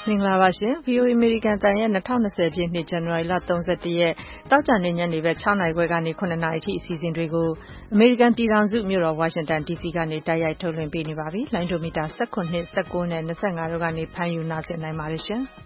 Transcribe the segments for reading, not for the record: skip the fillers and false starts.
မင်္ဂလာပါရှင် VOA American တန်ရဲ့2020ပြည့်နှစ် ဇန်နဝါရီလ31ရက်တောက်ကြနေညနေပဲ6နာရီခွဲကနေ9နာရီအထိအစီအစဉ်တွေကို American ပြည်ထောင်စုမြို့တော် Washington DC ကနေတိုက်ရိုက်ထုတ်လွှင့်ပေးနေပါပြီ။လိုင်းဒိုမီတာ19 19နဲ့25တို့ကနေဖမ်းယူနားဆင်နိုင်ပါတယ်ရှင်။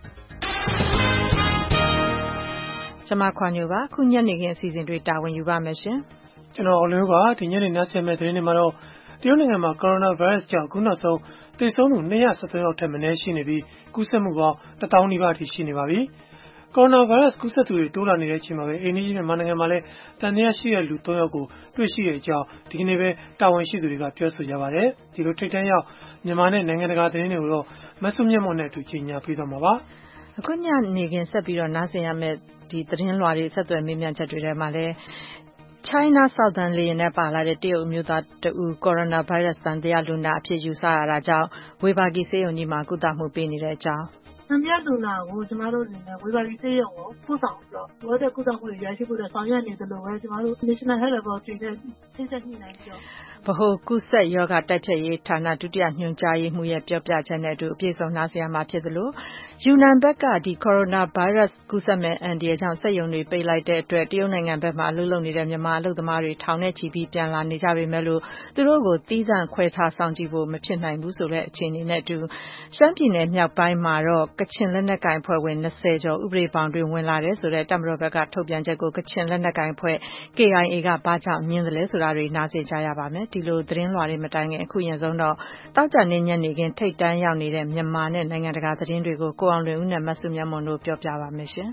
ကျွန်မခွာညိုပါခုညနေခင်းအစီအစဉ်တွေတာဝန်ယူပါမယ်ရှင်။ကျွန်တော်အလွေးပါဒီညနေနားဆင်မဲ့သတင်းတွေမှာတော့တရုတ်နိုင်ငံမှာကိုရိုနာဗိုင်းရပ်စ်ကြောင့်အခုနောက်ဆုံးသေဆုံးသူ273ယောက်ထက်မနည်းရှိနေပြီးကူးစက်မှုပေါင်း1000နီးပါးအထိရှိနေပါပြီ။ကိုရိုနာဗိုင်းရပ်စ်ကူးစက်သူတွေတိုးလာနေတဲ့အချိန်မှာပဲအိန္ဒိယမြန်မာနိုင်ငံမှာလည်းတန်တရားရှိတဲ့လူ3ယောက်ကိုတွေ့ရှိတဲ့အကြောင်းဒီကနေ့ပဲတာဝန်ရှိသူတွေကပြောဆိုကြပါတယ်။ဒီလိုထိတ်တန့်ရောက်မြန်မာနဲ့နိုင်ငံတကာသတင်းတွေကိုတော့မဆုမြတ်မွန်နဲ့အတူကြီးညာပေးသွားမှာပါ။အခုညနေခင်းဆက်ပြီးတော့နားဆင်ရမယ့်ဒီသတင်းလွှာတွေဆက်သွယ်မေးမြန်းချက်တွေထဲမှာလည်းChina Southern လေယာဉ်နဲ့ပါလာတဲ့တရုတ်အမျိုးသားတဦးကိုရိုနာဗိုင်းရပ်စ်သံသယလူနာအဖြစ်ယူဆရတာကြောင့်ဝေဘာဂီဆေးရုံကြီးမှာကုသမှုပေးနေတဲ့အကြောင်းသံသယလူနာကိုကျမတို့အနေနဲ့ဝေဘာဂီဆေးရုံကိုပို့ဆောင်ပြီးတော့လိုအပ်တဲ့ကုသမှုတွေရရှိဖို့ဆောင်ရွက်နေသလိုပဲကျမတို့ National Health Laboratory နဲ့ချိတ်ဆက်ညှိနှိုင်းပြီးတော့ဗဟိုကုသရောဂါတိုက်ဖျက်ရေးဌာနဒုတိယညွှန်ကြားရေးမှူးရဲ့ပြောပြချက်နဲ့အတူအပြည့်စုံနားဆင်ရမှာဖြစ်သလိုယူနန်ဘက်ကဒီကိုရိုနာဗိုင်းရပ်စ်ကူးစက်မဲ့အန်ဒီရဲ့ကြောင့်စက်ရုံတွေပိတ်လိုက်တဲ့အတွက်တရုတ်နိုင်ငံဘက်မှာအလုပ်လုပ်နေတဲ့မြန်မာအလုပ်သမားတွေထောင်နဲ့ချီပြီးပြန်လာနေကြပေမဲ့လို့သူတို့ကိုတီးသန့်ခွဲခြားဆောင်ကြည့်ဖို့မဖြစ်နိုင်ဘူးဆိုတဲ့အခြေအနေနဲ့အတူရှမ်းပြည်နယ်မြောက်ပိုင်းမှာတော့ကချင်လက်နက်ကိုင်အဖွဲ့ဝင်20ကျော်ဥပဒေဘောင်တွင်ဝင်လာတယ်ဆိုတဲ့တပ်မတော်ဘက်ကထုတ်ပြန်ချက်ကိုကချင်လက်နက်ကိုင်အဖွဲ့ KIA ကဘာကြောင့်ညင်းတယ်လဲဆိုတာတွေနားဆင်ကြရပါမယ်ဒီလိုသတင်းလွှာတွေမတိုင်ခင်အခုရင်ဆုံးတော့တောက်ကြနေညနေခင်းထိတ်တန်းရောက်နေတဲ့မြန်မာနဲ့နိုင်ငံတကာသတင်းတွေကိုကိုအောင်လွင်ဦးနဲ့မဆုမြတ်မွန်တို့ပြောပြပါမယ်ရှင်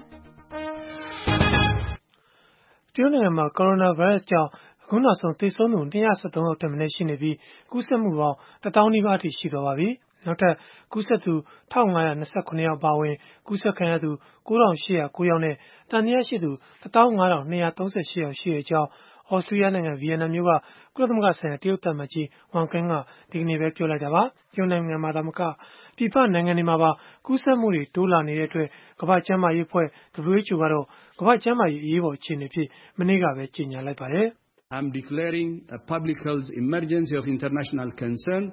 ။တရုတ်နိုင်ငံမှာကိုရိုနာဗိုင်းရပ်စ်ကြောင့်အခုနောက်ဆုံးသေဆုံးသူ273ယောက်ထက်မနည်းရှိနေပြီးကူးစက်မှုပေါင်း1000နီးပါးအထိရှိသွားပါပြီ။နောက်ထပ်ကူးစက်သူ1529ယောက်ပါဝင်ကူးစက်ခံရသူ9809ယောက်နဲ့တန်တရားရှိသူ15238ယောက်ရှိတဲ့အကြောင်းဩစတြေးလျနိုင်ငံဗီယက်နမ်မြို့ကကုလသမဂ္ဂဆိုင်ရာတရုတ်သံအမတ်ကြီးဝမ်ကန်းကဒီကနေ့ပဲပြောလိုက်တာပါ။တရုတ်နိုင်ငံမှာသာမကပြည်ပနိုင်ငံတွေမှာပါကူးစက်မှုတွေတိုးလာနေတဲ့အတွက်ကမ္ဘာ့ကျန်းမာရေးအဖွဲ့ WHO ကတော့ကမ္ဘာ့ကျန်းမာရေးအရေးပေါ်အခြေအနေဖြစ်မနေ့ကပဲကြေညာလိုက်ပါတယ်။ I'm declaring a public health emergency of international concern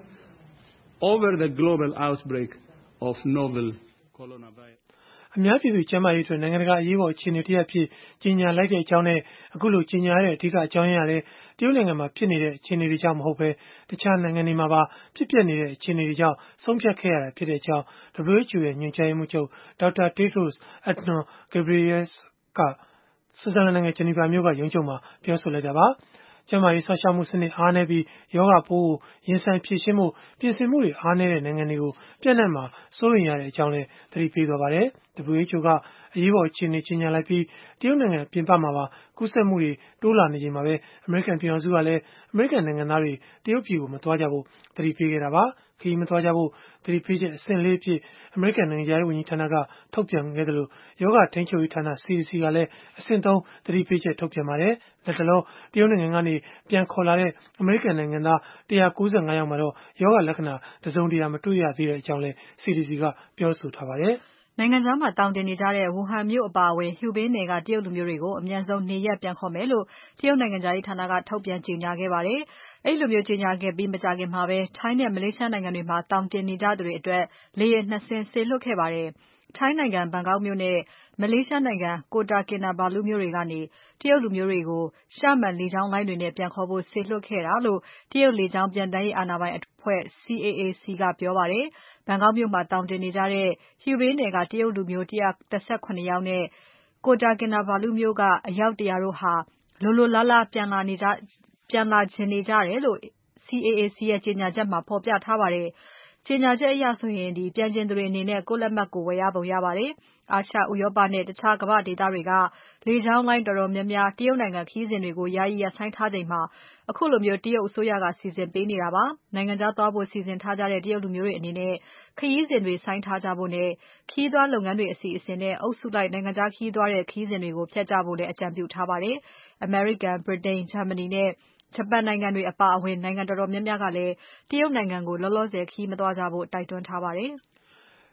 over the global outbreak of novel coronavirus အများပြည်သူကျန်းမာရေးအတွက်နိုင်ငံတကာအရေးပေါ်အခြေအနေတစ်ရပ်ဖြစ်ကြေညာလိုက်တဲ့အကြောင်းနဲ့အခုလိုကြေညာရတဲ့အဓိကအကြောင်းရင်းကလည်းတရုတ်နိုင်ငံမှာဖြစ်နေတဲ့အခြေအနေတွေကြောင့်မဟုတ်ဘဲတခြားနိုင်ငံတွေမှာပါဖြစ်ပျက်နေတဲ့အခြေအနေတွေကြောင့်ဆုံးဖြတ်ခဲ့ရတာဖြစ်တဲ့အကြောင်း WHO ရဲ့ညွှန်ကြားရေးမှူးချုပ် Dr. Tedros Adhanom Ghebreyesus ကဆွစ်ဇာလန်နိုင်ငံဂျနီဗာမြို့ကရုံးချုပ်မှာပြောဆိုလိုက်တာပါကျန်းမာရေးစောင့်ရှောက်မှုစနစ်အားနည်းပြီးယောဂပိုးကိုရင်ဆိုင်ဖြေရှင်းမှုပြင်ဆင်မှုတွေအားနည်းတဲ့နိုင်ငံတွေကိုပြန့်နှံ့မှာစိုးရိမ်ရတဲ့အကြောင်းလည်းသတိပေးသွားပါတယ်။ WHO ကအရေးပေါ်အခြေအနေကြီးညာလိုက်ပြီးတရုတ်နိုင်ငံပြင်ပမှာပါကူးစက်မှုတွေတိုးလာနေချိန်မှာပဲအမေရိကန်ပြည်ထောင်စုကလည်းအမေရိကန်နိုင်ငံသားတွေတရုတ်ပြည်ကိုမသွားကြဖို့သတိပေးခဲ့တာပါခရီးမသွားကြဖို့သတိပေးချက်အဆင့်4အဖြစ်အမေရိကန်နိုင်ငံသားရေးဝန်ကြီးဌာနကထုတ်ပြန်ခဲ့တယ်လို့ယောဂထိန်းချုပ်ရေးဌာန CDC ကလည်းအဆင့်3သတိပေးချက်ထုတ်ပြန်ပါတယ်။လက်တလောတရုတ်နိုင်ငံကနေပြန်ခေါ်လာတဲ့အမေရိကန်နိုင်ငံသား195ယောက်မှာတော့ယောဂလက္ခဏာတစုံတရာမတွေ့ရသေးတဲ့အကြောင်းလည်း CDC ကပြောဆိုထားပါတယ်။နိုင်ငံခြားမှာတောင်းတင်နေကြတဲ့ဝူဟန်မြို့အပါအဝင်ဟျူဘေးနယ်ကတရုတ်လူမျိုးတွေကိုအမြန်ဆုံးနေရပ်ပြန်ခေါ်မယ်လို့တရုတ်နိုင်ငံသားရေးဌာနကထုတ်ပြန်ကြေညာခဲ့ပါတယ်။အဲ့လိုမျိုးကြေညာခဲ့ပြီးမကြာခင်မှာပဲထိုင်းနဲ့မလေးရှားနိုင်ငံတွေမှာတောင်းတင်နေကြသူတွေအတွက်လေယာဉ်2စင်းစေလွှတ်ခဲ့ပါတယ်။ထိုင်းနိုင်ငံဘန်ကောက်မြို့နဲ့မလေးရှားနိုင်ငံကိုတာကင်နာဘာလူမြို့တွေကနေတရုတ်လူမျိုးတွေကိုရှမန်လေကြောင်းလိုင်းတွေနဲ့ပြန်ခေါ်ဖို့စေလွှတ်ခဲ့တာလို့တရုတ်လေကြောင်းပြန်တမ်းရေးအာဏာပိုင်အဖွဲ့ CAAC ကပြောပါတယ်။ဘန်ကောက်မြို့မှာတောင်းတင်နေကြတဲ့ဟျူဘေးနယ်ကတရုတ်လူမျိုး117ယောက်နဲ့ကိုတာကင်နာဘာလူမြို့ကအယောက်100တို့ဟာလိုလားလားပြန်လာချင်နေကြတယ်လို့ CAAC ရဲ့ကြေညာချက်မှာဖော်ပြထားပါတယ်။ကြေညာချက်အရဆိုရင်ပြန်ချင်သူတွေအနေနဲ့ကိုယ့်လက်မှတ်ကိုဝယ်ရပုံရပါတယ်။အာရှ၊ဥရောပနဲ့တခြားကမ္ဘာ့ဒေသတွေကလေကြောင်းလိုင်းတော်တော်များများတရုတ်နိုင်ငံခရီးစဉ်တွေကိုယာယီရပ်ဆိုင်းထားချိန်မှာအခုလိုမျိုးတရုတ်အစိုးရကစီစဉ်ပေးနေတာပါ။နိုင်ငံခြားသွားဖို့စီစဉ်ထားကြတဲ့တရုတ်လူမျိုးတွေအနေနဲ့ခရီးစဉ်တွေဆိုင်းထားကြဖို့နဲ့ခရီးသွားလုပ်ငန်းတွေအစီအစဉ်နဲ့အုပ်စုလိုက်နိုင်ငံခြားခရီးသွားတဲ့ခရီးစဉ်တွေကိုဖျက်ကြဖို့လည်းအကြံပြုထားပါတယ်။ အမေရိကန်၊ဗြိတိန်၊ဂျာမနီနဲ့ဂျပန်နိုင်ငံတွေအပါအဝင်နိုင်ငံတော်တော်များများကလည်းတရုတ်နိုင်ငံကိုလောလောဆယ်ခရီးမသွားကြဖို့တိုက်တွန်းထားပါတယ်။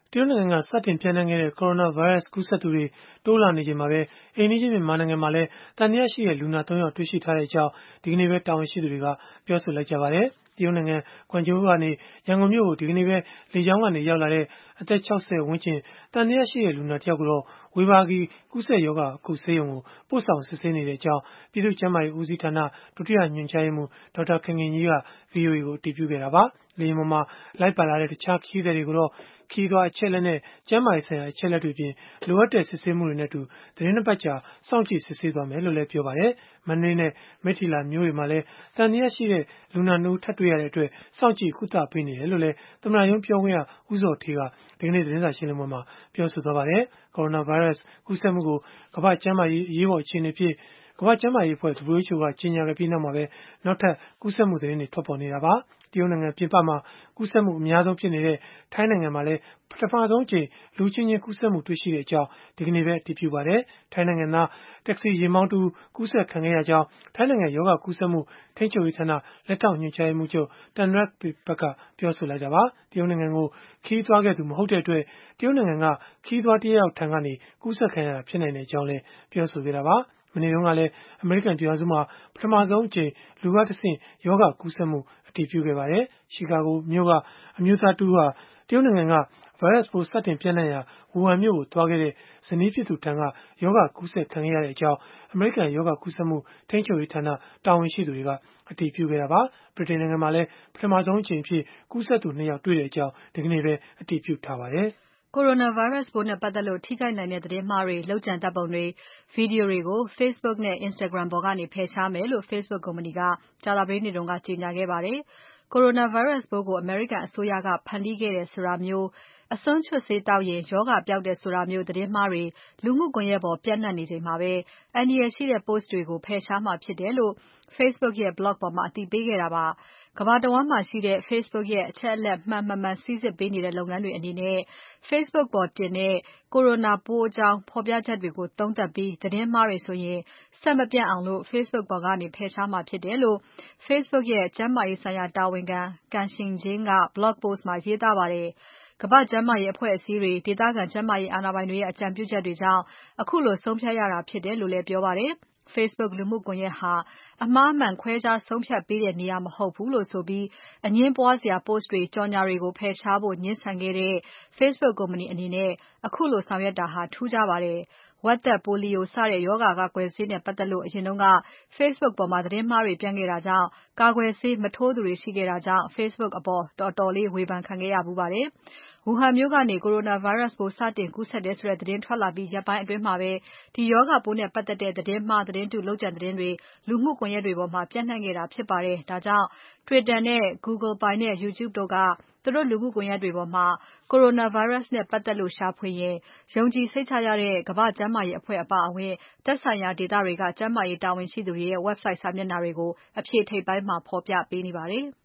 တရုတ်နိုင်ငံကစတင်ပျံ့နှံ့ခဲ့တဲ့ ကိုရိုနာဗိုင်းရပ်စ်ကူးစက်သူတွေတိုးလာနေချိန်မှာပဲအိမ်နီးချင်းမြန်မာနိုင်ငံမှာလည်းသံသယရှိတဲ့လူနာ3 ယောက်တွေ့ရှိထားတဲ့အကြောင်းဒီကနေ့ပဲတာဝန်ရှိသူတွေကပြောဆိုလိုက်ကြပါတယ်။တရုတ်နိုင်ငံကွမ်ကျိုကနေရန်ကုန်မြို့ကိုဒီကနေ့ပဲလေကြောင်းကနေရောက်လာတဲ့အသက်60ဝန်းကျင်သံသယရှိတဲ့လူနာတစ်ယောက်ကိုတော့ဝေဘာဂီကူးစက်ရောဂါအခုဆေးရုံကိုပို့ဆောင်စစ်ဆေးနေတဲ့အကြောင်းပြည်သူ့ကျန်းမာရေးဦးစီးဌာနဒုတိယညွှန်ကြားရေးမှူးဒေါက်တာခင်ခင်ကြီးက VOA ကိုအတည်ပြုခဲ့တာပါ။လေယာဉ်ပေါ်မှာလိုက်ပါလာတဲ့တခြားခရီးသည်တွေကိုတော့ခရီးသွားအချက်အလက်နဲ့ကျန်းမာရေးဆိုင်ရာအချက်အလက်တွေပြင်လိုအပ်တဲ့စစ်ဆေးမှုတွေနဲ့အတူသတင်းနှစ်ပတ်ကြာစောင့်ကြည့်စစ်ဆေးသွားမယ်လို့လည်းပြောပါတယ်။မန္တလေးနဲ့မိထ္ထီလာမြို့တွေမှာလည်းသံသယရှိတဲ့လူနာ2ဦးထပ်တွေ့ရတဲ့အတွက်စောင့်ကြည့်ကုသပေးနေတယ်လို့လည်းသမ္မတရုံးပြောခွင့်ရဦးဇော်ဌေးကဒီကနေ့သတင်းစာရှင်းလင်းပွဲမှာပြောဆိုသွားပါတယ်။ကိုရိုနာဗိုင်းရပ်စ်ကူးစက်မှုကိုကမ္ဘာ့ကျန်းမာရေးအရေးပေါ်အခြေအနေဖြစ်ကမ္ဘာ့ကျန်းမာရေးအဖွဲ့ WHO ကကြေညာခဲ့ပြီးနောက်မှာပဲနောက်ထပ်ကူးစက်မှုသတင်းတွေထွက်ပေါ်နေတာပါ။တရုတ်နိုင်ငံပြင်ပမှာကူးစက်မှုအများဆုံးဖြစ်နေတဲ့ထိုင်းနိုင်ငံမှာလည်းပထမဆုံးအကြိမ်လူချင်းချင်းကူးစက်မှုတွေ့ရှိတဲ့အကြောင်းဒီကနေ့ပဲအတည်ပြုပါတယ်။ထိုင်းနိုင်ငံသားတက္ကစီယာဉ်မောင်းတူကူးစက်ခံခဲ့ရကြောင်းထိုင်းနိုင်ငံရောဂါကူးစက်မှုထိန်းချုပ်ရေးဌာနလက်ထောက်ညွှန်ကြားရေးမှူးချုပ် Tanrak Pippak ကပြောဆိုလိုက်တာပါ။တရုတ်နိုင်ငံကိုခရီးသွားခဲ့သူမဟုတ်တဲ့အတွက်တရုတ်နိုင်ငံကခရီးသွားတစ်ယောက်ထံကနေကူးစက်ခံရတာဖြစ်နိုင်တဲ့အကြောင်းလည်းပြောဆိုခဲ့တာပါ။မနေ့တုန်းကလည်းအမေရိကန်ပြည်ထောင်စုမှာပထမဆုံးအကြိမ်လူကတဆင့်ယောဂကူးစက်မှုအတည်ပြုခဲ့ပါတယ်။ရှီကာဂိုမြို့ကအမျိုးသားတူဟာတရုတ်နိုင်ငံကဗိုင်းရပ်စ်ပိုးစတင်ပြန့်နှံ့ရာဝူဟန်မြို့ကိုသွားခဲ့တဲ့ဇနီးဖြစ်သူထံကယောဂကူးစက်ခံခဲ့ရတဲ့အကြောင်းအမေရိကန်ယောဂကူးစက်မှုထိန်းချုပ်ရေးဌာနတာဝန်ရှိသူတွေကအတည်ပြုခဲ့တာပါ။ဗြိတိန်နိုင်ငံမှာလည်းပထမဆုံးအကြိမ်အဖြစ်ကူးစက်သူ2 ယောက်တွေ့တဲ့အကြောင်းဒီကနေ့ပဲအတည်ပြုထားပါတယ်။ကိုရိုနာဗိုင်းရပ်စ်ပိုးနဲ့ပတ်သက်လို့ထိခိုက်နိုင်တဲ့သတင်းမှားတွေလုပ်ကြံတတ်ပုံတွေဗီဒီယိုတွေကို Facebook နဲ့ Instagram ပေါ်ကနေဖယ်ရှားမယ်လို့ Facebook ကုမ္ပဏီကကြာသပတေးနေ့ကကြေညာခဲ့ပါတယ်။ ကိုရိုနာဗိုင်းရပ်စ်ပိုးကိုအမေရိကန်အစိုးရကဖန်တီးခဲ့တယ်ဆိုတာမျိုးအစွန်းချွတ်ဆေးသောက်ရင်ရောဂါပျောက်တယ်ဆိုတာမျိုးသတင်းမှားတွေလူမှုကွန်ယက်ပေါ်ပြန့်နှံ့နေချိန်မှာပဲအန္တရာယ်ရှိတဲ့ post တွေကိုဖယ်ရှားမှာဖြစ်တယ်လို့ Facebook ရဲ့ blog ပေါ်မှာအသိပေးခဲ့တာပါ။ ကမ္ဘာတဝန်းမှာရှိတဲ့ Facebook ရဲ့အချက်အလက်မှန်မမှန်စိစစ်ပေးနေတဲ့လုပ်ငန်းတွေအနေနဲ့ Facebook ပေါ်တင်တဲ့ကိုရိုနာပိုးအကြောင်းဖော်ပြချက်တွေကိုသုံးသပ်ပြီးသတင်းမှားတွေဆိုရင်ဆက်မပြန့်အောင် Facebook ပေါ်ကနေဖယ်ရှားမှာဖြစ်တယ်လို့ Facebook ရဲ့ကျန်းမာရေးဆိုင်ရာတာဝန်ခံ Kang Xinjing က blog post မှာရေးသားပါတယ်။ ကမ္ဘာ့ကျန်းမာရေးအဖွဲ့အစည်းတွေဒေသခံကျန်းမာရေးအာဏာပိုင်တွေရဲ့အကြံပြုချက်တွေကြောင့်အခုလိုဆုံးဖြတ်ရတာဖြစ်တယ်လို့လည်းပြောပါတယ်။ Facebook လူမှုကွန်ယက်ဟာအမှားအမှန်ခွဲခြားဆုံးဖြတ်ပေးတဲ့နေရာမဟုတ်ဘူးလို့ဆိုပြီးအငြင်းပွားစရာ post တွေကြော်ငြာတွေကိုဖယ်ရှားဖို့ငြင်းဆန်ခဲ့တဲ့ Facebook ကုမ္ပဏီအနေနဲ့အခုလိုဆောင်ရွက်တာဟာထူးခြားပါတယ်။ ဝက်သက်၊ ပိုလီယိုစတဲ့ရောဂါကာကွယ်ဆေးနဲ့ပတ်သက်လို့အရင်က Facebook ပေါ်မှာသတင်းမှားတွေပြန့်ခဲ့တာကြောင့်ကာကွယ်ဆေးမထိုးသူတွေရှိခဲ့တာကြောင့် Facebook အပေါ်တော်တော်လေးဝေဖန်ခံခဲ့ရဖူးပါတယ်။ ဝူဟန်မြို့ကနေကိုရိုနာဗိုင်းရပ်စ်ပိုးစတင်ကူးစက်တယ်ဆိုတဲ့သတင်းထွက်လာပြီးရက်ပိုင်းအတွင်းမှာပဲဒီရောဂါပိုးနဲ့ပတ်သက်တဲ့သတင်းမှားသတင်းတုလုပ်ကြံသတင်းတွေလူမှုကွန်ယက်တွေပေါ်မှာပြန့်နှံ့ခဲ့တာဖြစ်ပါတယ်။ ဒါကြောင့် Twitter နဲ့ Google ပိုင်တဲ့ YouTube တို့ကသူတို့လူမှုကွန်ယက်တွေပေါ်မှာ ကိုရိုနာဗိုင်းရပ်စ်နဲ့ပတ်သက်လို့ရှာဖွေရင်ယုံကြည်စိတ်ချရတဲ့ကမ္ဘာ့ကျန်းမာရေးအဖွဲ့အပါအဝင်သက်ဆိုင်ရာဒေသတွေကကျန်းမာရေးတာဝန်ရှိသူတွေရဲ့ website စာမျက်နှာတွေကိုအဖြေထိပ်ပိုင်းမှာဖော်ပြပေးနေပါတယ်။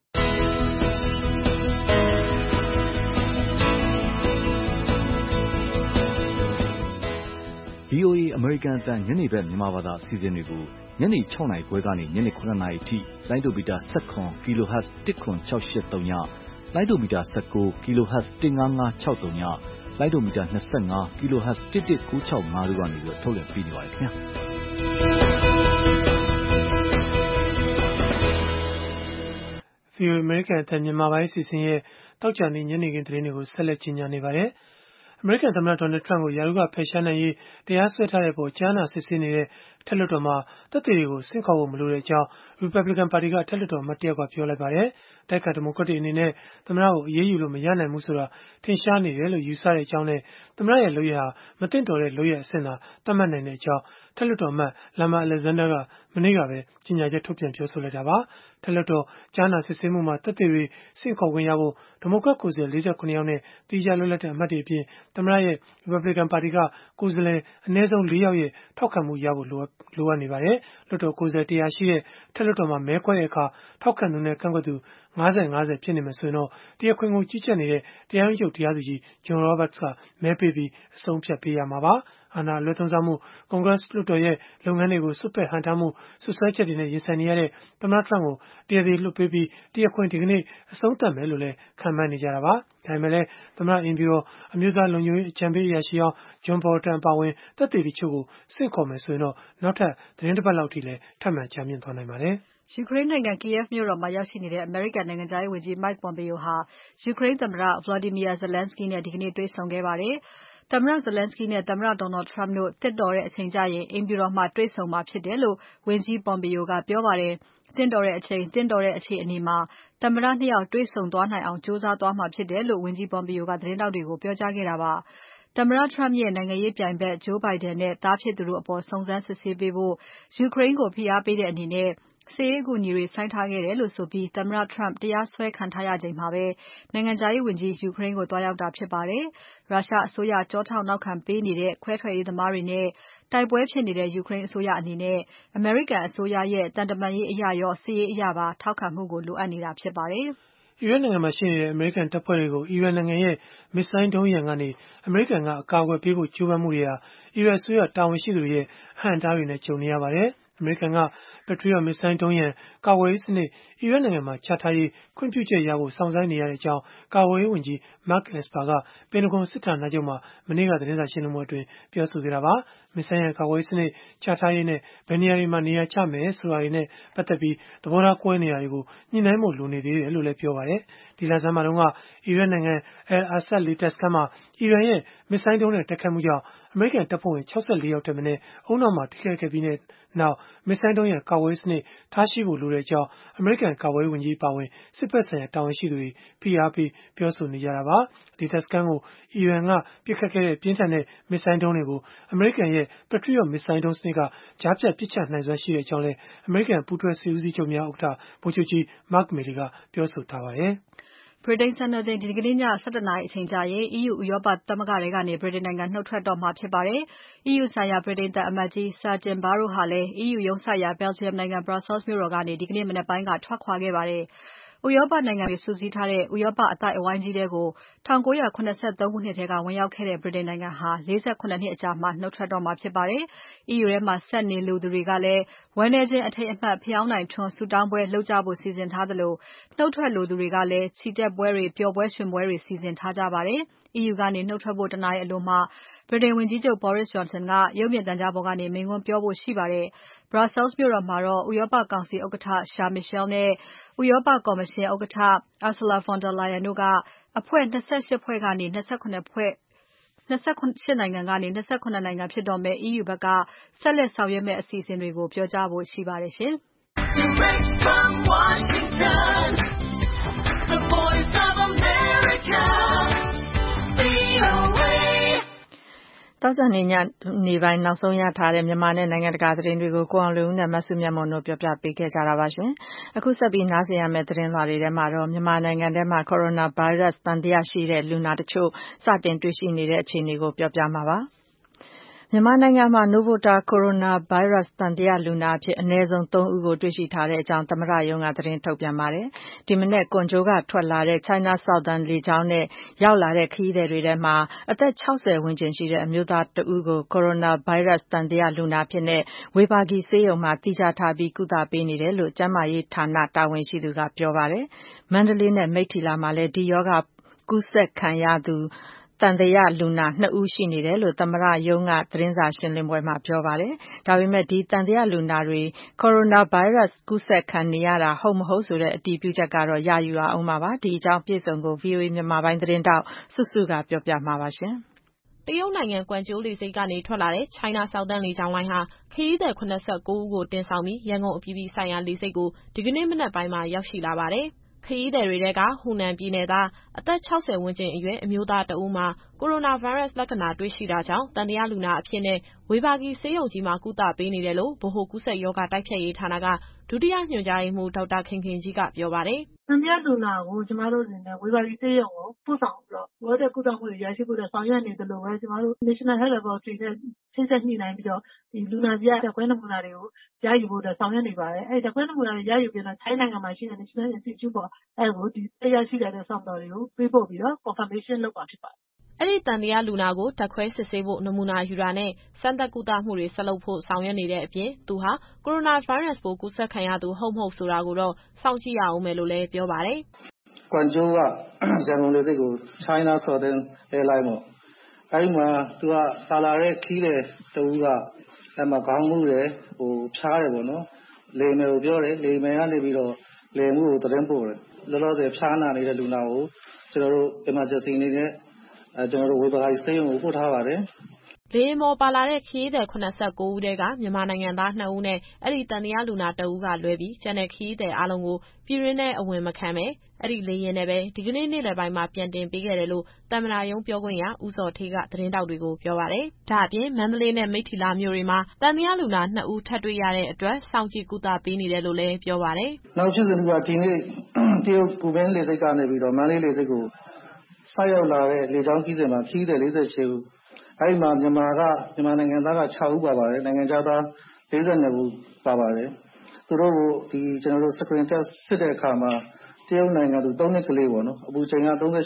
VOA အမေရိကန်အသံညနေဘက်မြန်မာဘာသာအစီအစဉ်တွေကိုညနေ 6 နာရီခွဲကနေညနေ 9 နာရီအထိလိုင်းဒိုမီတာ 17 kHz 10683ညလိုင်းဒိုမီတာ 19 kHz 15563ညလိုင်းဒိုမီတာ 25 kHz 11965တို့ကနေထုတ်လွှင့်ပေးနေပါတယ်ခင်ဗျာ။ VOA အမေရိကန်အသံမြန်မာပိုင်းအစီအစဉ်ရဲ့တောက်ကြနေညနေခင်းသတင်းတွေကိုဆက်လက်ကြီးညာနေပါတယ်။ အမေရိကန်သမ္မတ Donald Trump ကိုရာထူးကဖယ်ရှားနိုင်ရေးတရားစွဲထားတဲ့အပေါ်ကြားနာစစ်ဆေးနေတဲ့အထက်လွှတ်တော်မှာသက်သေတွေကိုဆင့်ခေါ်ဖို့မလိုကြောင်း Republican ပါတီကအထက်လွှတ်တော်အမတ်တယောက်ကပြောလိုက်ပါတယ်။တိုက်ခိုက်ဒီမိုကရက်တွေအနေနဲ့သမ္မတကိုအရေးယူလို့မရနိုင်ဘူးဆိုတာထင်ရှားနေတယ်လို့ယူဆကြောင်းနဲ့သမ္မတရဲ့လုပ်ရဟာမသင့်တော်တဲ့လုပ်ရအဆင့်သာသတ်မှတ်နိုင်ကြောင်းအထက်လွှတ်တော်အမတ် Lamar Alexander ကမနေ့ကပဲကြေညာချက်ထုတ်ပြန်ပြောဆိုလိုက်တာပါ။အထက်လွှတ်တော်ကြားနာစစ်ဆေးမှုမှာသက်သေတွေဆင့်ခေါ်ခွင့်ရဖို့ဒီမိုကရက်ကိုယ်စားလှယ်47 ယောက်နဲ့သီးခြားလွတ်လပ်တဲ့အမတ်တွေအပြင်သမ္မတရဲ့ Republican ပါတီကကိုယ်စားလှယ်အနည်းဆုံး4 ယောက်ရဲ့ထောက်ခံမှုရဖို့လိုအပ်နေပါတယ်။လွှတ်တော်ကိုယ်စားလှယ်100ရှိတဲ့အထက်လွှတ်တော်မှာမဲခွဲတဲ့အခါထောက်ခံသူနဲ့ကန့်ကွက်သူ50-50ဖြစ်နေမယ်ဆိုရင်တော့တရားခွင်ကိုကြီးကြပ်နေတဲ့တရားရုံးချုပ်တရားသူကြီး John Roberts ကမဲပေးပြီးအဆုံးအဖြတ်ပေးရမှာပါ။အာဏာအလွဲသုံးစားမှု၊ ကွန်ဂရက်လွှတ်တော်ရဲ့လုပ်ငန်းတွေကို စွက်ဖက်ဟန့်တားမှု စွပ်စွဲချက်တွေနဲ့ ရင်ဆိုင်နေရတဲ့ သမ္မတ Trump ကို တရားသေလွှတ်ပေးပြီး တရားခွင်ဒီကနေ့ အဆုံးသတ်မယ်လို့လည်း ခန့်မှန်းနေကြတာပါ။ ဒါပေမဲ့လည်း သမ္မတအိမ်ဖြူတော် အမျိုးသားလုံခြုံရေး အကြံပေးအရာရှိဟောင်း John Bolton အပါအဝင် သက်သေတချို့ကို ဆင့်ခေါ်မယ်ဆိုရင်တော့ နောက်ထပ် သီတင်းတပတ်လောက်အထိလည်း ထပ်မံကြာမြင့်သွားနိုင်ပါတယ်။ယူကရိန်းနိုင်ငံ Kyiv မြို့တော်မှာရောက်ရှိနေတဲ့ အမေရိကန်နိုင်ငံခြားရေးဝန်ကြီး Mike Pompeo ဟာ ယူကရိန်းသမ္မတ Volodymyr Zelenskyy နဲ့ဒီကနေ့တွေ့ဆုံခဲ့ပါတယ်။ သမ္မတ Zelenskyy နဲ့သမ္မတ Donald Trump တို့သင့်တော်တဲ့အချိန်ကျရင် အိမ်ဖြူတော်မှာ တွေ့ဆုံမှာဖြစ်တယ်လို့ ဝန်ကြီး Pompeo ကပြောပါတယ်။ သင့်တော်တဲ့အချိန် သင့်တော်တဲ့အခြေအနေမှာ သမ္မတ ၂ ယောက်တွေ့ဆုံသွားနိုင်အောင် ကြိုးစားသွားမှာဖြစ်တယ်လို့ ဝန်ကြီး Pompeo ကသတင်းထောက်တွေကို ပြောကြားခဲ့တာပါ။ သမ္မတ Trump ရဲ့နိုင်ငံရေးပြိုင်ဘက် Joe Biden နဲ့သားဖြစ်သူတို့အပေါ် စုံစမ်းစစ်ဆေးပေးဖို့ ယူကရိန်းကို ဖိအားပေးတဲ့အနေနဲ့ စစ်ရေးအကူအညီတွေ ဆိုင်းထားခဲ့တယ်လို့ဆိုပြီး သမ္မတ Trump တရားစွဲခံထားရချိန်မှာပဲ နိုင်ငံခြားရေးဝန်ကြီး ယူကရိန်းကို သွားရောက်တာဖြစ်ပါတယ်။ ရုရှားအစိုးရကျောထောက်နောက်ခံပေးနေတဲ့ ခွဲထွက်ရေးသမားတွေနဲ့ တိုက်ပွဲဖြစ်နေတဲ့ ယူကရိန်းအစိုးရအနေနဲ့ အမေရိကန်အစိုးရရဲ့ သံတမန်ရေးအရရော စစ်ရေးအရပါ ထောက်ခံမှုကို လိုအပ်နေတာဖြစ်ပါတယ်။အီရတ်နိုင်ငံမှာရှိနေတဲ့ အမေရိကန်တပ်ဖွဲ့တွေကို အီရန်နိုင်ငံရဲ့ မစ်ဇိုင်းဒုံးရန်ကနေ အမေရိကန်က အကာအကွယ်ပေးဖို့ ကြိုးပမ်းမှုတွေဟာ အီရတ်အစိုးရတာဝန်ရှိသူတွေရဲ့ အဟန့်အတားတွေနဲ့ ကြုံနေရပါတယ်။ အမေရိကန်က Patriot မစ်ဇိုင်းဒုံးရန်ကာကွယ်ရေးစနစ် အီရတ်နိုင်ငံမှာ ချထားရေး ခွင့်ပြုချက်ရဖို့ စောင့်ဆိုင်းနေရကြောင်း ကာကွယ်ရေးဝန်ကြီး Mark Esper က ပင်တဂွန်စစ်ဌာနချုပ်မှာ မနေ့က သတင်းစာရှင်းလင်းပွဲအတွင်း ပြောဆိုခဲ့တာပါ။ မစ်ဇိုင်းရန်ကာကွယ်ရေးစနစ် ချထားရေးနဲ့ ဘယ်နေရာတွေမှာ နေရာချမယ်ဆိုတာတွေနဲ့ ပတ်သက်ပြီး သဘောထားကွဲနေတာတွေကို ညှိနှိုင်းဖို့ လိုနေသေးတယ်လို့လည်း ပြောပါတယ်။ ဒီလဆန်းမှာတုန်းက အီရတ်နိုင်ငံ Al-Asad လေတပ်စခန်းမှာ အီရန်ရဲ့ မစ်ဇိုင်းဒုံးနဲ့ တိုက်ခိုက်မှုကြောင့် အမေရိကန်တပ်ဖွဲ့ဝင် ၆၄ ယောက်ထက်မနည်း ဦးနှောက်မှာ ထိခိုက်ခဲ့ပြီးနောက် မစ်ဇိုင်းဒုံးရန်ကာကွယ်ရေးစနစ် ထားရှိဖို့လိုကြောင်း အမေရိကန်ကာကွယ်ရေးဝန်ကြီးအပါအဝင် စစ်ဘက်ဆိုင်ရာ တာဝန်ရှိသူတွေ ဖိအားပေးပြောဆိုနေကြတာပါ။ လေတပ်စခန်းကို အီရန်က ပစ်ခတ်ခဲ့တဲ့ ပြင်းထန်တဲ့ မစ်ဇိုင်းဒုံးတွေကို အမေရိကန်ရဲ့ Patriot မစ်ဇိုင်းဒုံးစနစ်က ကြားဖြတ်ပစ်ချနိုင်စွမ်းရှိကြောင်းလည်း အမေရိကန် ပူးတွဲစစ်ဦးစီးချုပ်များဥက္ကဋ္ဌ ဗိုလ်ချုပ်ကြီး Mark Milley ကပြောဆိုထားပါတယ်။ဗြိတိန်စံတော်ချိန် ဒီကနေ့ည ၁၁ နာရီအချိန်ကျရင် EU ဥရောပသမဂ္ဂထဲကနေ ဗြိတိန်နိုင်ငံနုတ်ထွက်တော့မှာဖြစ်ပါတယ်။ EU ဆိုင်ရာ ဗြိတိန်သံအမတ်ကြီး Sir Tim Barrow ဟာလည်း EU ရုံးစိုက်ရာ Belgium နိုင်ငံ Brussels မြို့တော်ကနေ ဒီကနေ့မနက်ပိုင်းက ထွက်ခွာခဲ့ပါတယ်။ ဥရောပနိုင်ငံတွေ စုစည်းထားတဲ့ ဥရောပအသိုက်အဝိုင်းကြီးထဲကို 1973 ခုနှစ်ထဲက ဝင်ရောက်ခဲ့တဲ့ ဗြိတိန်နိုင်ငံဟာ ၄၇ နှစ်အကြာမှာ နုတ်ထွက်တော့မှာဖြစ်ပါတယ်။ EU ထဲမှာဆက်နေလိုသူတွေကလည်း ဝမ်းနည်းခြင်းအထိမ်းအမှတ် ဖယောင်းတိုင်ထွန်းဆုတောင်းပွဲလုပ်ကြဖို့ စီစဉ်ထားသလို နုတ်ထွက်လိုသူတွေကလည်း ချီတက်ပွဲတွေ၊ ပျော်ပွဲရွှင်ပွဲတွေ စီစဉ်ထားကြပါတယ်။ EU ကနေနုတ်ထွက်ဖို့ ၁ နာရီအလိုမှာ ဗြိတိန်ဝန်ကြီးချုပ် Boris Johnson ကရုပ်မြင်သံကြားပေါ်ကနေ မိန့်ခွန်းပြောဖို့ရှိပါတယ်။ Brussels မြို့တော်မှာတော့ ဥရောပကောင်စီဥက္ကဋ္ဌ Charles Michel နဲ့ ဥရောပကော်မရှင်ဥက္ကဋ္ဌ Ursula von der Leyen တို့က အဖွဲ့ ၂၈ နိုင်ငံကနေ ၂၇ နိုင်ငံဖြစ်တော့မယ့် EU ဖက်က ဆက်လက်ဆောင်ရွက်မယ့် အစီအစဉ်တွေကို ပြောကြားဖို့ရှိပါတယ်ရှင်။ VOA သောကြာနေ့ညနေပိုင်း နောက်ဆုံးရထားတဲ့ မြန်မာနဲ့ နိုင်ငံတကာသတင်းတွေကို ကိုအောင်လွင်ဦးနဲ့ မစုမြတ်မွန်တို့ ပြောပြပေးခဲ့ကြတာပါ။ အခုဆက်ပြီးနားဆင်ရမယ့် သတင်းလွှာတွေထဲမှာတော့ မြန်မာနိုင်ငံထဲမှာ Coronavirus သံသယရှိတဲ့လူနာတချို့ စတင်တွေ့ရှိနေတဲ့အခြေအနေကို ပြောပြမှာပါ။ မြန်မာနိုင်ငံမှာ Novotel Coronavirus သံသယလူနာအဖြစ် အနည်းဆုံး ၃ ဦးကို တွေ့ရှိထားကြောင်း သမ္မတရုံးက သတင်းထုတ်ပြန်ပါတယ်။ ဒီမနက် ကွန်ကျိုးကထွက်လာတဲ့ China Southern လေကြောင်းနဲ့ ရောက်လာတဲ့ ခရီးသည်တွေထဲမှာ အသက် ၆၀ ဝန်းကျင်ရှိတဲ့ အမျိုးသားတဦးကို Coronavirus သံသယလူနာအဖြစ် ဝေဘာဂီဆေးရုံမှာ သီးခြားထားပြီး ကုသပေးနေတယ်လို့ ကျန်းမာရေးဌာနတာဝန်ရှိသူက ပြောပါတယ်။ မန္တလေးနဲ့ မိတ္ထီလာမှာလည်း ဒီရောဂါကူးစက်ခံရသူ သံသယလူနာ ၂ ဦးရှိနေတယ်လို့ သမ္မတရုံးက သတင်းစာရှင်းပွဲမှာ ပြောပါတယ်။ ဒါပေမဲ့ ဒီသံသယလူနာတွေ Coronavirus ကူးစက်ခံနေရတာ ဟုတ် မဟုတ်ဆိုတဲ့ အတည်ပြုချက်ကတော့ ရယူရဦးမှာပါ။ ဒီအကြောင်းအပြည့်အစုံကို VOA မြန်မာပိုင်းသတင်းထောက် စုစုကပြောပြသွားမှာပါ။တရုတ်နိုင်ငံ ကွမ်ကျိုးလေဆိပ်ကနေ ထွက်လာတဲ့ China Southern လေကြောင်းလိုင်းဟာ ခရီးသည် ၇၉ ဦးကို တင်ဆောင်ပြီး ရန်ကုန်အပြည်ပြည်ဆိုင်ရာလေဆိပ်ကို ဒီကနေ့မနက်ပိုင်းမှာ ရောက်ရှိလာပါတယ်။ ခရီးသည်တွေထဲက ဟူနန်ပြည်နယ်သား အသက် ၆၀ ဝန်းကျင်အရွယ် အမျိုးသားတဦးမှာ Coronavirus လက္ခဏာတွေ့ရှိတာကြောင့် သံသယလူနာအဖြစ်နဲ့ ဝေဘာဂီဆေးရုံကြီးမှာ ကုသပေးနေတယ်လို့ ဗဟိုကူးစက်ရောဂါ တိုက်ဖျက်ရေးဌာနက ဒုတိယညွှန်ကြားရေးမှူး ဒေါက်တာခင်ခင်ကြီးက ပြောပါတယ်။ "သံသယလူနာကို ကျမတို့အနေနဲ့ ဝေဘာဂီဆေးရုံကိုပို့ဆောင်ပြီးတော့ လိုအပ်တဲ့ကုသမှုတွေရရှိဖို့အတွက်ဆောင်ရွက်နေသလိုပဲ ကျမတို့ National Health Laboratory နဲ့ချိတ်ဆက်ညှိနှိုင်းပြီးတော့ ဒီလူနာဆီကဓာတ်ခွဲနမူနာတွေကိုရယူဖို့အတွက်ဆောင်ရွက်နေပါတယ်။ အဲဒီဓာတ်ခွဲနမူနာတွေရယူပြီးတော့ ထိုင်းနိုင်ငံမှာရှိတဲ့ National Institute ပေါ့ အဲဒီကိုဒီဆေးရရှိတဲ့ sample တွေကိုပေးပို့ပြီးတော့ confirmation လုပ်မှာဖြစ်ပါတယ်။" အဲ့ဒီသံသယလူနာကိုဓာတ်ခွဲစစ်ဆေးဖို့နမူနာယူတာနဲ့စမ်းသပ်ကုသမှုတွေဆက်လုပ်ဖို့ဆောင်ရွက်နေတဲ့အပြင်သူဟာကိုရိုနာဗိုင်းရပ်စ်ပိုးကူးစက်ခံရသူဟုတ်မဟုတ်ဆိုတာကိုတော့စောင့်ကြည့်ရအောင်မယ်လို့လည်းပြောပါတယ်။ကွမ်ကျိုးကရန်ကုန်လေဆိပ်ကို China Southern Airlines ပေါ့။အဲဒီမှာသူကလာတဲ့ခီးတဲ့တဦးကအဲဒီမှာခေါင်းမူးတယ်ဖျားတယ်ပေါ့နော်။လေမယ်ကိုပြောတယ်လေမယ်ကနေပြီးတော့လေမှုကိုသတင်းပို့တယ်။လောလောဆယ်ဖျားနာနေတဲ့လူနာကိုကျွန်တော်တို့ emergency အနေနဲ့ကျွန်တော်တို့ဝေဘာဂီဆေးရုံကိုပို့ထားပါတယ်။လေမော်ပါလာတဲ့ခရီးသည်89ဦးထဲကမြန်မာနိုင်ငံသား2ဦးနဲ့အဲ့ဒီတန်တရားလူနာ1ဦးကလွဲပြီးကျန်တဲ့ခရီးသည်အားလုံးကိုပြည်တွင်းထဲအဝင်မခံပဲအဲ့ဒီလေရင်နဲ့ပဲဒီကနေ့နေ့လယ်ပိုင်းမှာပြန်တင်ပေးခဲ့တယ်လို့တမနာယုံပြောခွင့်ရဦးစောထေးကသတင်းတောက်တွေကိုပြောပါတယ်။ဒါအပြင်မန္တလေးနဲ့မိတ္ထီလာမြို့တွေမှာတန်တရားလူနာ2ဦးထပ်တွေ့ရတဲ့အတွက်စောင့်ကြည့်ကုသပေးနေတယ်လို့လည်းပြောပါတယ်။နောက်ဖြစ်စဉ်ကဒီနေ့တရုတ်ကူပင်းလေဆိပ်ကနေပြီးတော့မန္တလေးလေဆိပ်ကိုဆိုက်ရောက်လာတဲ့လေကြောင်းခီးစဉ်မှာခီးတယ်48ဦးအဲဒီမှာမြန်မာနိုင်ငံသားက6ဦးပါပါတယ်နိုင်ငံခြားသား42ဦးပါပါတယ်သူတို့ကိုကျွန်တော်တို့ screen test စစ်တဲ့အခါမှာတရုတ်နိုင်ငံသူ3နှစ်ကလေးပေါ့နော်အပူချိန်က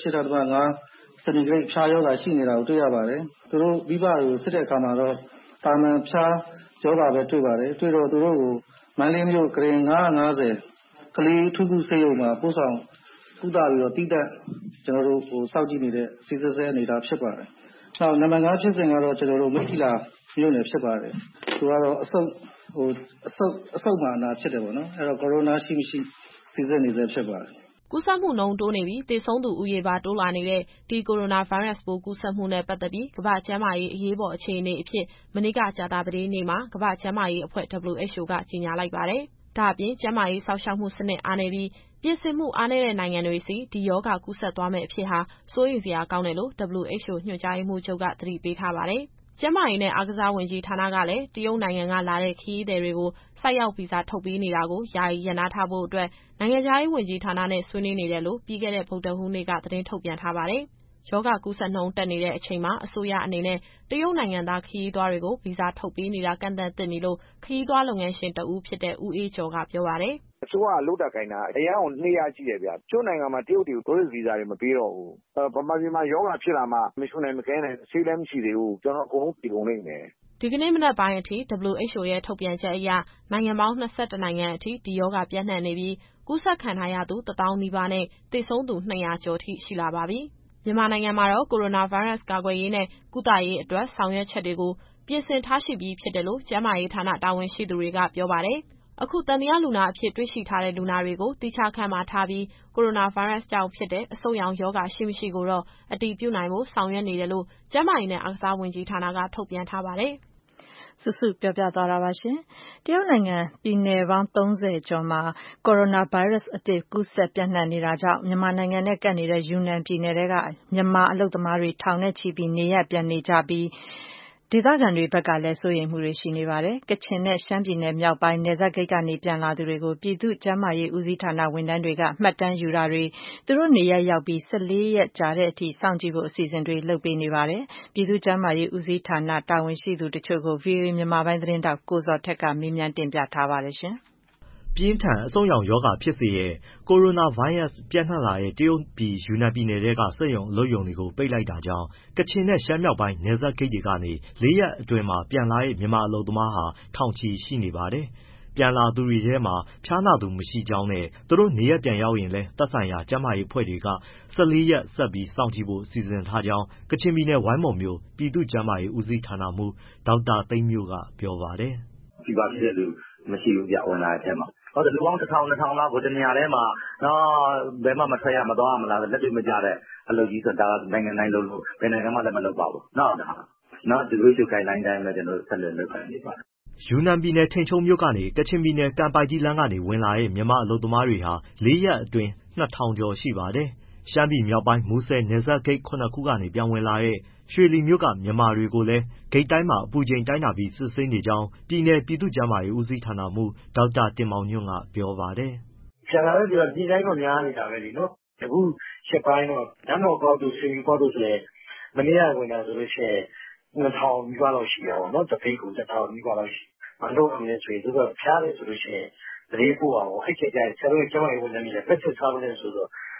38.5 စင်တီဂရိတ်ဖျားယောဂါရှိနေတာကိုတွေ့ရပါတယ်သူတို့မိဘတွေကိုစစ်တဲ့အခါမှာတော့တာမန်ဖျားယောဂါပဲတွေ့ပါတယ်တွေ့တော့သူတို့ကိုမန္တလေးမြို့ဂရင်950ကလေးထုခုဆေးရုံမှာပို့ဆောင်ကုသပြီးတော့တိတက်ကျွန်တော်တို့စောင့်ကြည့်နေတဲ့စီစစ်ဆဲအနေဒါဖြစ်ပါတယ်။နောက်နံပါတ်5ဖြစ်စဉ်ကတော့ကျွန်တော်တို့မိထီလာမြို့နယ်ဖြစ်ပါတယ်။သူကတော့အဆုတ်မှာနာဖြစ်တယ်ပေါ့နော်။အဲ့တော့ကိုရိုနာရှိမရှိစီစစ်နေဆဲဖြစ်ပါတယ်။ကူးစက်မှုနှုန်းတိုးနေပြီးသေဆုံးသူဦးရေပါတိုးလာနေတဲ့ဒီကိုရိုနာဗိုင်းရပ်စ်ပိုးကူးစက်မှုနဲ့ပတ်သက်ပြီးကမ္ဘာ့ကျန်းမာရေးအရေးပေါ်အခြေအနေအဖြစ်မနေ့ကကြာသပတေးနေ့မှာကမ္ဘာ့ကျန်းမာရေးအဖွဲ့ WHO ကကြေညာလိုက်ပါတယ်။ဒါအပြင်ကျန်းမာရေးစောင့်ရှောက်မှုစနစ်အားနည်းပြီးပြင်ဆင်မှုအားနည်းတဲ့နိုင်ငံတွေစီဒီရောဂါကူးစက်သွားမယ့်အဖြစ်ဟာစိုးရိမ်စရာကောင်းတယ်လို့ WHO ညွှန်ကြားရေးမှူးချုပ်ကသတိပေးထားပါတယ်။ကျန်းမာရေးနဲ့အားကစားဝန်ကြီးဌာနကလည်းတရုတ်နိုင်ငံကလာတဲ့ခရီးသည်တွေကိုဆိုက်ရောက်ဗီဇာထုတ်ပေးနေတာကိုယာယီရပ်နားထားဖို့အတွက်နိုင်ငံခြားရေးဝန်ကြီးဌာနနဲ့ဆွေးနွေးနေတယ်လို့ပြီးခဲ့တဲ့ဗုဒ္ဓဟူးနေ့ကသတင်းထုတ်ပြန်ထားပါတယ်။ရောဂါကူးစက်နှုန်းတက်နေတဲ့အချိန်မှာအစိုးရအနေနဲ့တရုတ်နိုင်ငံသားခရီးသွားတွေကိုဗီဇာထုတ်ပေးနေတာကန့်သတ်သင့်ပြီလို့ခရီးသွားလုပ်ငန်းရှင်တဦးဖြစ်တဲ့ဦးအေးကျော်ကပြောပါတယ်။အစိုးရကလုတာကိုင်တာအရန်ကိုနှေးရကြည့်တယ်ဗျ။ကျို့နိုင်ငံမှာတရုတ်တွေကို tourist visa တွေမပေးတော့ဘူး။ဗမာပြည်မှာရောဂါဖြစ်လာမှမရှုံနိုင်မကဲနိုင်ဆေးလည်းမရှိသေးဘူး။ကျွန်တော်အကုန်လုံးပြည်ကုန်နေမယ်။ဒီကနေ့မနက်ပိုင်းအထိ WHO ရဲ့ထုတ်ပြန်ချက်အရနိုင်ငံပေါင်း21နိုင်ငံအထိဒီရောဂါပြန့်နှံ့နေပြီးကူးစက်ခံထားရသူ1000နီးပါးနဲ့သေဆုံးသူ200ကျော်ထိရှိလာပါပြီ။မြန်မာနိုင်ငံမှာတော့ကိုရိုနာဗိုင်းရပ်စ်ကာကွယ်ရေးနဲ့ကုသရေးအတွက်ဆောင်ရွက်ချက်တွေကိုပြင်ဆင်ထားရှိပြီးဖြစ်တယ်လို့ကျန်းမာရေးဌာနတာဝန်ရှိသူတွေကပြောပါတယ်။အခုသံသယလူနာအဖြစ်တွေ့ရှိထားတဲ့လူနာတွေကိုသီးခြားခန်းမှာထားပြီးကိုရိုနာဗိုင်းရပ်စ်ကြောင့်ဖြစ်တဲ့အဆုတ်ရောင်ရောဂါရှိမရှိကိုတော့အတည်ပြုနိုင်ဖို့ဆောင်ရွက်နေတယ်လို့ကျန်းမာရေးနဲ့အားကစားဝန်ကြီးဌာနကထုတ်ပြန်ထားပါတယ်။စုစုပြောပြသွားတာပါရှင်။တရုတ်နိုင်ငံပြည်နယ်ပေါင်း30ကျော်မှာကိုရိုနာဗိုင်းရပ်စ်အသစ်ကူးစက်ပြန့်နှံ့နေတာကြောင့်မြန်မာနိုင်ငံနဲ့ကပ်နေတဲ့ယူနန်ပြည်နယ်ထဲကမြန်မာအလုပ်သမားတွေထောင်နဲ့ချီပြီးနေရပ်ပြန်နေကြပြီးဒေသခံတွေဘက်ကလည်းစိုးရိမ်မှုတွေရှိနေပါတယ်။ကချင်နဲ့ရှမ်းပြည်နယ်မြောက်ပိုင်းနယ်စပ်ဂိတ်ကနေပြန်လာသူတွေကိုပြည်သူ့ကျန်းမာရေးဦးစီးဌာနဝန်ထမ်းတွေကမှတ်တမ်းယူတာတွေသူတို့နေရပ်ရောက်ပြီး14ရက်ကြာတဲ့အထိစောင့်ကြည့်ဖို့အစီအစဉ်တွေလုပ်ပေးနေပါတယ်။ပြည်သူ့ကျန်းမာရေးဦးစီးဌာနတာဝန်ရှိသူတချို့ကို VOA မြန်မာပိုင်းသတင်းတောက်ကိုဇော်ထက်ကမေးမြန်းတင်ပြထားပါတယ်ရှင်။ပြင်းထန်အဆုတ်ရောင်ရောဂါဖြစ်စေတဲ့ကိုရိုနာဗိုင်းရပ်စ်ပြန့်နှံ့လာတဲ့တရုတ်ပြည်ယူနန်ပြည်နယ်ထဲကစက်ရုံအလုပ်ရုံတွေကိုပိတ်လိုက်တာကြောင့်ကချင်နဲ့ရှမ်းမြောက်ပိုင်းနယ်စပ်ဂိတ်တွေကနေ၄ရက်အတွင်းမှာပြန်လာတဲ့မြန်မာအလုပ်သမားဟာထောင်ချီရှိနေပါတယ်။ပြန်လာသူတွေထဲမှာဖျားနာသူမရှိကြောင်းနဲ့သူတို့နေရပ်ပြန်ရောက်ရင်လည်းသက်ဆိုင်ရာကျန်းမာရေးအဖွဲ့တွေက14ရက်ဆက်ပြီးစောင့်ကြည့်ဖို့စီစဉ်ထားကြောင်းကချင်ပြည်နယ်ဝိုင်းမော်မြို့ပြည်သူ့ကျန်းမာရေးဦးစီးဌာနမှူးဒေါက်တာသိန်းမျိုးကပြောပါတယ်။ဒီပါဖြစ်တဲ့လူမရှိဘူးပြဝင်လာတဲ့အထဲမှာဟုတ်တယ်လူပေါင်း1000 2000လောက်ကိုတနေရာထဲမှာဘယ်မှမထွက်ရမသွားရမလားလက်တွေ့မကြတဲ့အလုပ်ကြီးဆိုတာနိုင်ငံတိုင်းလုပ်လို့ဘယ်နိုင်ငံမှလည်းမလုပ်ပါဘူးနော်ဒီလိုချုပ်ကိုင်းတိုင်းတိုင်းပဲကျွန်တော်ဆက်လက်လုပ်ကိုင်နေပါတယ်ယူနန်ပြည်နယ်ထိန်ချုံမြို့ကနေကချင်ပြည်နယ်ကန်ပိုက်တီလမ်းကနေဝင်လာတဲ့မြန်မာအလုပ်သမားတွေဟာ၄ရက်အတွင်း2000ကျော်ရှိပါတယ်။ရှမ်းပြည်မြောက်ပိုင်းမူဆယ်နယ်စပ်ဂိတ်9ခုကနေပြန်ဝင်လာတဲ့ရွှေလီမြို့ကမြန်မာတွေကိုလည်းဂိတ်တိုင်းမှာအပူချိန်တိုင်းတာပြီးစစ်ဆေးနေကြောင်းပြည်နယ်ပြည်သူ့ကျန်းမာရေးဦးစီးဌာနမှူးဒေါက်တာတင်မောင်ညွန့်ကပြောပါတယ်။ပြန်လာတဲ့ပြည်တိုင်းတော့များနေတာပဲလीနော်။အခုချက်ပိုင်းတော့နန်းတော်ကောက်တို့ဆွေကောက်တို့ဆိုရင်မနေ့ကဝင်လာဆိုလို့ရှိရင်2000နီးပါးလောက်ရှိတာပေါ့နော်။တစ်ဂိတ်ကို1000နီးပါးလောက်ရှိ။မလုပ်ရမယ်ဆိုရင်သူကဖျားတယ်ဆိုလို့ရှိရင်တရေပို့အောင်အဲ့ချိန်ကျရင်ဆရာတို့ကျန်းမာရေးဝန်ထမ်းတွေပဲဆက်စားလို့ဆိုတော့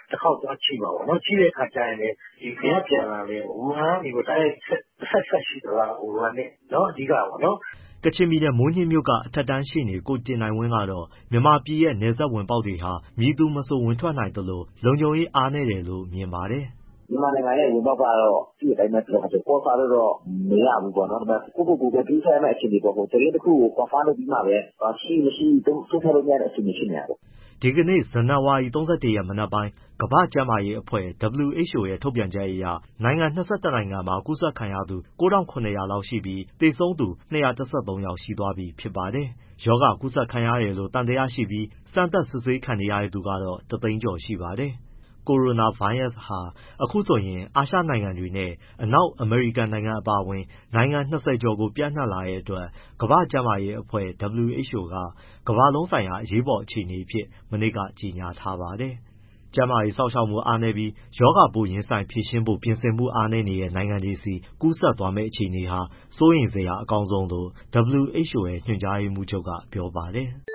တစ်ခေါက်သွားကြည့်ပါဘောနော်ကြည့်တဲ့အခါကျရင်လည်းဒီခရပြန်လာလေဝူဟန်ဒီကိုတိုက်ဆက်ရှိသလားဝူဟန်နဲ့နော်အဓိကပါနော်ကချင်ပြည်နယ်မိုးညှင်းမြို့ကအထက်တန်းရှေ့နေကိုတင်နိုင်ဝင်းကတော့မြန်မာပြည်ရဲ့နယ်စပ်ဝင်ပေါက်တွေဟာမည်သူမဆိုဝင်ထွက်နိုင်သလိုလုံခြုံရေးအားနည်းတယ်လို့မြင်ပါတယ်။မြန်မာနိုင်ငံရဲ့ဝင်ပေါက်ကတော့ဒီအတိုင်းပဲပြောတယ်ပေါ်စားတော့မရဘူးပေါ့နော်ဒါပေမဲ့ကိုတူးဆိုင်မဲ့အခြေအနေပေါ့တရင်တစ်ခုကိုပေါ်ဖားလို့ပြီးမှပဲရှိမရှိသုံးထည့်လို့ရတဲ့အခြေအနေရှိနေတာပေါ့ဒီကနေ့ဇန်နဝါရီ31ရက်မနက်ပိုင်းကမ္ဘာ့ကျန်းမာရေးအဖွဲ့ WHO ရဲ့ထုတ်ပြန်ချက်အရနိုင်ငံ21နိုင်ငံမှာကူးစက်ခံရသူ 9,700 လောက်ရှိပြီးသေဆုံးသူ213 ယောက်ရှိသွားပြီဖြစ်ပါတယ်။ရောဂါကူးစက်ခံရတယ်လို့သံသယရှိပြီးစမ်းသပ်စစ်ဆေးခံနေရတဲ့သူကတော့1သိန်းကျော်ရှိပါတယ်။ ကိုရိုနာဗိုင်းရပ်စ်ဟာအခုဆိုရင်အာရှနိုင်ငံတွေနဲ့အနောက်အမေရိကန်နိုင်ငံအပါအဝင်နိုင်ငံ20ကျော်ကိုပြန့်နှံ့လာတဲ့အတွက်ကမ္ဘာ့ကျန်းမာရေးအဖွဲ့ WHO ကကမ္ဘာလုံးဆိုင်ရာအရေးပေါ်အခြေအနေအဖြစ်မနေ့ကကြေညာထားပါတယ်။ကျန်းမာရေးစောင့်ရှောက်မှုအားနည်းပြီးရောဂါပိုးရင်ဆိုင်ဖြေရှင်းဖို့ပြင်ဆင်မှုအားနည်းနေတဲ့နိုင်ငံတွေစီကူးစက်သွားမယ့်အခြေအနေဟာစိုးရိမ်စရာအကောင်းဆုံးလို့ WHO ရဲ့ညွှန်ကြားရေးမှူးချုပ်ကပြောပါတယ်။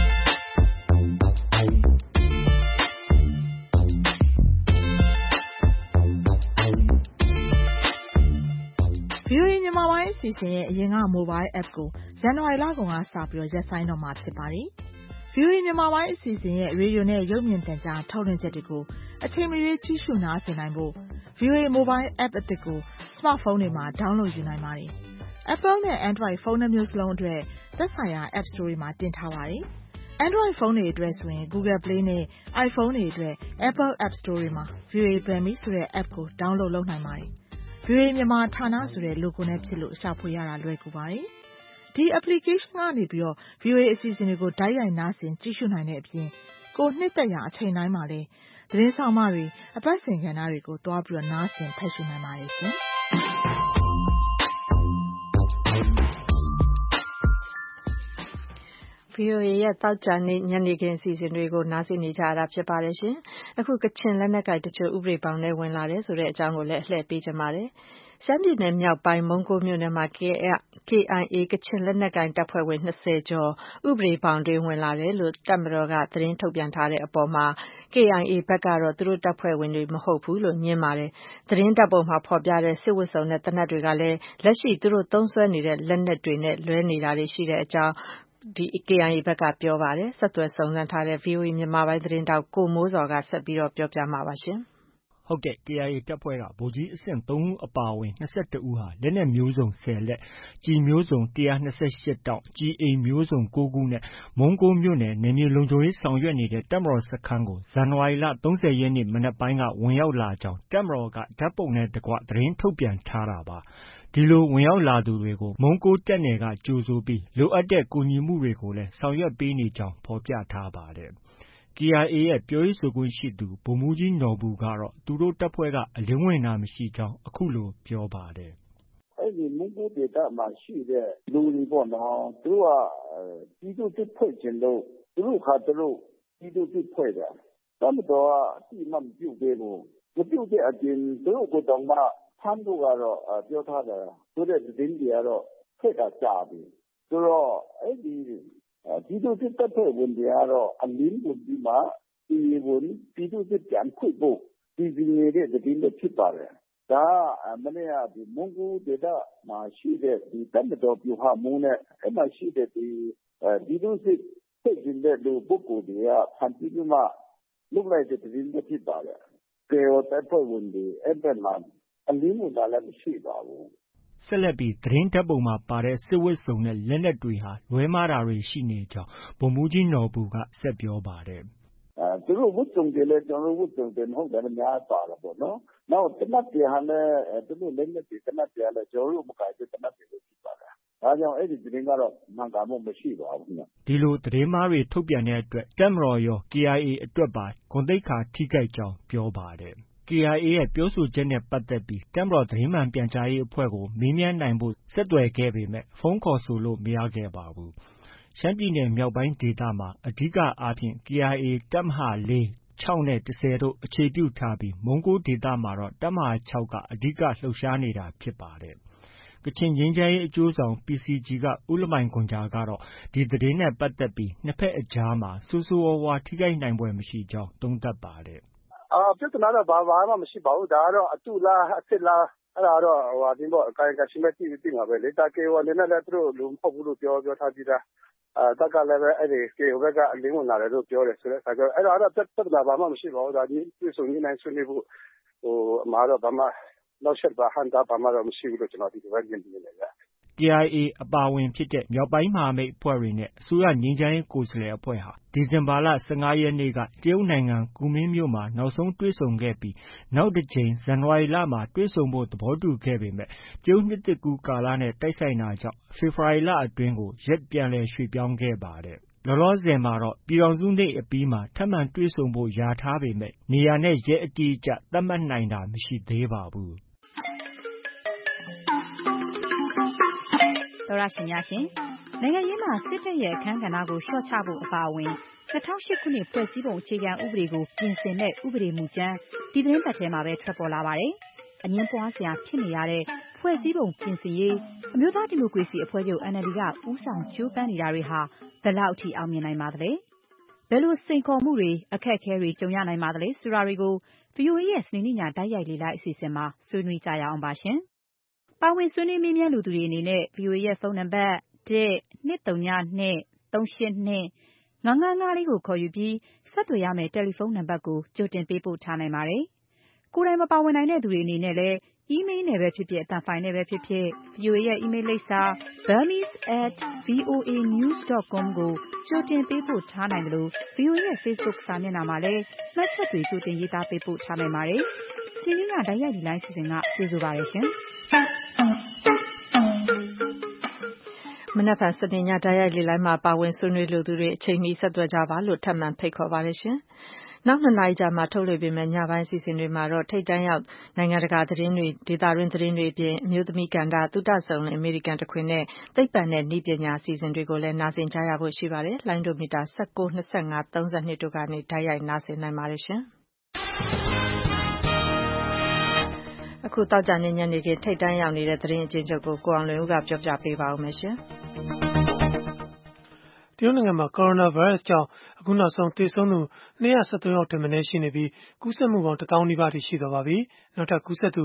VOA မြန်မာပိုင်းအစီအစဉ်ရဲ့အရင်က mobile app ကိုဇန်နဝါရီလကုန်ကစပြီးရပ်ဆိုင်းတော့မှာဖြစ်ပါတယ်။ VOA မြန်မာပိုင်းအစီအစဉ်ရဲ့ရေဒီယိုနဲ့ရုပ်မြင်သံကြားထုတ်လွှင့်ချက်တွေကိုအချိန်မရွေးကြည့်ရှုနားဆင်နိုင်ဖို့ VOA mobile app အသစ်ကို စမတ်ဖုန်းတွေမှာ download ယူနိုင်ပါတယ်။ Apple နဲ့ Android ဖုန်းနှစ်မျိုးစလုံးအတွက်သက်ဆိုင်ရာ App Store တွေမှာတင်ထားပါတယ်။ Android ဖုန်းတွေအတွက်ဆိုရင် Google Play နဲ့ iPhone တွေအတွက် Apple App Store တွေမှာ VOA Burmese ဆိုတဲ့ app ကို download လုပ်နိုင်ပါတယ်။ VOA မြန်မာဌာနဆိုတဲ့ logo နဲ့ဖြစ်လို့ရှာဖွေရတာလွယ်ကူပါတယ်။ ဒီ application ကနေVOA အစီအစဉ်တွေကိုတိုက်ရိုက်နားဆင်ကြည့်ရှုနိုင်တဲ့အပြင်ကိုယ်နှစ်သက်ရာအချိန်တိုင်းမှာလည်းသတင်းဆောင်းပါးတွေအပတ်စဉ်ကဏ္ဍတွေကိုသွားပြီးနားဆင်ဖတ်ရှုနိုင်ပါတယ်ရှင်။ VOA ရဲ့သောကြာနေ့ညနေခင်းအစီအစဉ်တွေကိုနားဆင်နေကြရတာဖြစ်ပါတယ်ရှင်။အခုကချင်လက်နက်ကိုင်တချို့ဥပဒေဘောင်ထဲဝင်လာတယ်ဆိုတဲ့အကြောင်းကိုလည်းအလှည့်ပေးချင်ပါတယ်။ရှမ်းပြည်နယ်မြောက်ပိုင်းမုံးကိုးမြို့နယ်မှာ KIA ကချင်လက်နက်ကိုင်တပ်ဖွဲ့ဝင်20ကျော်ဥပဒေဘောင်အတွင်းဝင်လာတယ်လို့တပ်မတော်ကသတင်းထုတ်ပြန်ထားတဲ့အပေါ်မှာ KIA ဘက်ကတော့သူတို့တပ်ဖွဲ့ဝင်တွေမဟုတ်ဘူးလို့ငြင်းပါတယ်။သတင်းဓာတ်ပုံမှာဖော်ပြတဲ့စစ်ဝတ်စုံနဲ့သေနတ်တွေကလည်းလက်ရှိသူတို့သုံးစွဲနေတဲ့လက်နက်တွေနဲ့လွဲနေတာတွေရှိတဲ့အကြောင်းKIA ဘက်ကပြောပါတယ်။ဆက်သွယ်စုံစမ်းထားတဲ့ VOA မြန်မာပိုင်းသတင်းထောက်ကိုမိုးဇော်ကဆက်ပြီးပြောပြမှာပါ။ KIA တပ်ဖွဲ့ကဗိုလ်ကြီးအဆင့် 3 ဦးအပါအဝင်21ဦးဟာလက်နက်မျိုးစုံ10လက်၊ကျည်မျိုးစုံ128တောင့်၊ကျည်အိမ်မျိုးစုံ9ခုနဲ့မုံးကိုးမြို့နယ်နယ်မြေလုံခြုံရေးဆောင်ရွက်နေတဲ့တပ်မတော်စခန်းကိုဇန်နဝါရီလ30ရက်နေ့မနက်ပိုင်းကဝင်ရောက်လာကြောင်းတပ်မတော်ကဓာတ်ပုံနဲ့တကွသတင်းထုတ်ပြန်ထားတာပါ။ဒီလိုဝင်ရောက်လာသူတွေကိုမုံးကိုးတပ်နယ်ကကြိုဆိုပြီးလိုအပ်တဲ့ကူညီမှုတွေကိုလည်းဆောင်ရွက်ပေးနေကြောင်းဖော်ပြထားပါတယ်။ KIA ရဲ့ပြောရေးဆိုခွင့်ရှိသူဗိုလ်မှူးကြီးနော်ဘူကတော့သူတို့တပ်ဖွဲ့ကအလင်းဝင်တာမရှိကြောင်းအခုလိုပြောပါတယ်။အဲဒီမုံးကိုးဒေသမှာရှိတဲ့လူတွေပေါ့နော်သူတို့ကပြည်သူ့စစ်ဖွဲ့ချင်လို့သူတို့ခါသူတို့ပြည်သူ့စစ်ဖွဲ့တယ်။တပ်မတော်ကအသိအမှတ်မပြုပေးဘူး။မပြုတဲ့အပြင်သူတို့ကိုယ်တောင်မှဖမ်းဖို့ကတော့ပြောထားတယ်ဆိုတဲ့သတင်းတွေကတော့ထွက်တာကြာပြီ။ဆိုတော့အဲဒီပြည်သူ့စစ်တပ်ဖွဲ့ဝင်တွေကတော့အလင်းဝင်ပြီးမှပြည်သူ့စစ်ပြန်ဖွင့်ဖို့ပြည်သူနေတဲ့သတင်းပဲဖြစ်ပါတယ်။ဒါကမနေ့ကမုံးကိုးဒေသမှာရှိတဲ့တပ်မတော်ဗျူဟာမှူးနဲ့အဲဒီမှာရှိတဲ့ပြည်သူ့စစ်ဖွဲ့ချင်တဲ့လူပုဂ္ဂိုလ်တွေကဖန်တီးပြီးမှလုပ်လိုက်တဲ့သတင်းပဲဖြစ်ပါတယ်။ KIO တပ်ဖွဲ့ဝင်တွေအဲဒီဘက်မှာအလင်းဝင်တာလည်းမရှိပါဘူး။ဆက်လက်ပြီးသတင်းဓာတ်ပုံမှာပါတဲ့စစ်ဝတ်စုံနဲ့လက်နက်တွေဟာလွဲမှားတာတွေရှိနေကြောင်းဗိုလ်မှူးကြီးနော်ဘူကဆက်ပြောပါတယ်။သူတို့ဝတ်စုံတွေလည်းကျနော်တို့ဝတ်စုံတွေမဟုတ်တာလည်းများစွာပါတယ်ပေါ့နော်။နောက်သေနတ်တွေဟာလည်းသူတို့လက်နက်တွေသေနတ်တွေကလည်းကျနော်တို့မကိုင်တဲ့သေနတ်တွေဖြစ်ပါတယ်။ဒါကြောင့်အဲဒီသတင်းကတော့မှန်ကန်မှုမရှိပါဘူးခင်ဗျ။ဒီလိုသတင်းမှားတွေထုတ်ပြန်တဲ့အတွက်တပ်မတော်ရော KIA အတွက်ပါဂုဏ်သိက္ခာထိခိုက်ကြောင်းပြောပါတယ်။ KIA ရဲ့ပြောဆိုချက်နဲ့ပတ်သက်ပြီးတပ်မတော်သတင်းမှန်ပြန်ကြားရေးအဖွဲ့ကိုမေးမြန်းနိုင်ဖို့ဆက်သွယ်ခဲ့ပေမဲ့ဖုန်းခေါ်ဆိုလို့မရခဲ့ပါဘူး။ရှမ်းပြည်နယ်မြောက်ပိုင်းဒေသမှာအဓိကအားဖြင့် KIA တပ်မဟာ 4 6နဲ့ 10တို့အခြေပြုထားပြီးမုံးကိုးဒေသမှာတော့တပ်မဟာ 6ကအဓိကလှုပ်ရှားနေတာဖြစ်ပါတယ်။ကချင်ငြိမ်းချမ်းရေးအကျိုးဆောင် PCG ကဦးလမိုင်ဂွမ်ဂျာကတော့ဒီသတင်းနဲ့ပတ်သက်ပြီးနှစ်ဘက်အကြားမှာဆိုးဆိုးဝါးဝါးထိခိုက်နိုင်ဖွယ်မရှိကြောင်းသုံးသပ်ပါတယ်ပြဿနာတော့ဘာမှမရှိပါဘူးဒါကတော့အတုလားအစ်စ်လားအဲ့ဒါတော့ဒီပေါ့ကာယကရှိမဲ့တိမှာပဲလေတာကေဝအနေနဲ့လည်းသူတို့လူမဟုတ်ဘူးလို့ပြောထားပြီးသားတက်ကလည်းပဲအဲ့ဒီကေဝကအလင်းဝင်လာတယ်လို့ပြောတယ်ဆိုတော့အခါကျတော့အဲ့ဒါတော့ပြဿနာဘာမှမရှိပါဘူးဒါဒီပြည်စုံနေနိုင်ဆွေးနွေးဖို့အမှားတော့ဘာမှနောက်ဆက်ဘာဟန်တာဘာမှတော့မရှိဘူးလို့ကျွန်တော်ဒီဘက်မြင်နေတယ်ဗျ KIA အပါအဝင်ဖြစ်တဲ့မြောက်ပိုင်းမဟာမိတ်အဖွဲ့တွေနဲ့အစိုးရငြိမ်းချမ်းရေးကိုယ်စားလှယ်အဖွဲ့ဟာဒီဇင်ဘာလ 15 ရက်နေ့ကတရုတ်နိုင်ငံကူမင်းမြို့မှာနောက်ဆုံးတွေ့ဆုံခဲ့ပြီးနောက်တစ်ကြိမ်ဇန်နဝါရီလမှာတွေ့ဆုံဖို့သဘောတူခဲ့ပေမဲ့တရုတ်နှစ်သစ်ကူးကာလနဲ့တိုက်ဆိုင်တာကြောင့်ဖေဖော်ဝါရီလအတွင်းကိုရက်ပြန်လည်ရွှေ့ပြောင်းခဲ့ပါတယ်။လောလောဆယ်မှာတော့ပြည်ထောင်စုနေ့အပြီးမှာထပ်မံတွေ့ဆုံဖို့လျာထားပေမဲ့နေရာနဲ့ရက်အတိအကျသတ်မှတ်နိုင်တာမရှိသေးပါဘူး။သောရရှင်များရှင်နိုင်ငံရေးမှာစစ်တပ်ရဲ့အခမ်းကဏ္ဍကိုလျှော့ချဖို့အပါအဝင်2008ခုနှစ်ဖွဲ့စည်းပုံအခြေခံဥပဒေကိုပြင်ဆင်တဲ့ဥပဒေမူကြမ်းဒီသတင်းပတ်ထဲမှာပဲထွက်ပေါ်လာပါတယ်။အငင်းပွားစရာဖြစ်နေရတဲ့ဖွဲ့စည်းပုံပြင်ဆင်ရေးအမျိုးသားဒီမိုကရေစီအဖွဲ့ချုပ် NLD ကဦးဆောင်ကြိုးပမ်းနေတာတွေဟာဘယ်လောက်အထိအောင်မြင်နိုင်ပါသလဲ။ဘယ်လိုစိန်ခေါ်မှုတွေအခက်အခဲတွေကြုံရနိုင်ပါသလဲဆိုတာတွေကို VOA ရဲ့စနေနေ့ညတိုက်ရိုက်လေ့လာအစီအစဉ်မှာဆွေးနွေးကြရအောင်ပါရှင်။ပါဝင်ဆွေးနွေးမေးမြန်းလူသူတွေအနေနဲ့ VOA ရဲ့ဖုန်းနံပါတ် 1-202-382-999 လေးကိုခေါ်ယူပြီးဆက်သွယ်ရမယ့်တယ်လီဖုန်းနံပါတ်ကိုကြိုတင်ပေးပို့ထားနိုင်ပါတယ်။ကိုယ်တိုင်မပါဝင်နိုင်တဲ့သူတွေအနေနဲ့လည်း email နဲ့ပဲဖြစ်ဖြစ်အသံဖိုင်နဲ့ပဲဖြစ်ဖြစ် VOA ရဲ့ email လိပ်စာ burmese@voanews.com ကိုကြိုတင်ပေးပို့ထားနိုင်တယ်လို့ VOA ရဲ့ Facebook စာမျက်နှာမှာလည်းမှတ်ချက်တွေကြိုတင်ရေးသားပေးပို့ထားနိုင်ပါတယ်။စီစဉ်ကတိုက်ရိုက်ဒီလိုင်းစီစဉ်ကကျေးဇူးပါရရှင်။မနက်ဖြန်စနေညတိုက်ရိုက်လေလိုင်းမှာပါဝင်ဆွေးနွေးလိုသူတွေအချိန်မီဆက်သွယ်ကြပါလို့ထပ်မံဖိတ်ခေါ်ပါတယ်ရှင်။နောက်2နာရီကြာမှထုတ်လွှင့်ပေးမယ့်ညပိုင်းစီစဉ်တွေမှာတော့ထိပ်တန်းရောက်နိုင်ငံတကာသတင်းတွေဒေသတွင်းသတင်းတွေအပြင်အမျိုးသမီးကဏ္ဍသုတဆုံလင်အမေရိကန်တခွင်နဲ့သိပ္ပံနဲ့နည်းပညာအစီအစဉ်တွေကိုလည်းနားဆင်ကြရဖို့ရှိပါတယ်။လိုင်းဒိုမီတာ19 25 32တို့ကနေတိုက်ရိုက်နားဆင်နိုင်ပါတယ်ရှင်။အခုတောက်ကြနေညနေခင်းထိပ်တန်းရောက်နေတဲ့သတင်းအကျဉ်းချုပ်ကိုကိုအောင်လွင်ဦးကပြောပြပေးပါဦးမယ်ရှင်။တရုတ်နိုင်ငံမှာကိုရိုနာဗိုင်းရပ်စ်ကြောင့်အခုနောက်ဆုံးသေဆုံးသူ273ယောက်ထက်မနည်းရှိနေပြီးကူးစက်မှုပေါင်း1000နီးပါးထိရှိသွားပါပြီ။နောက်ထပ်ကူးစက်သူ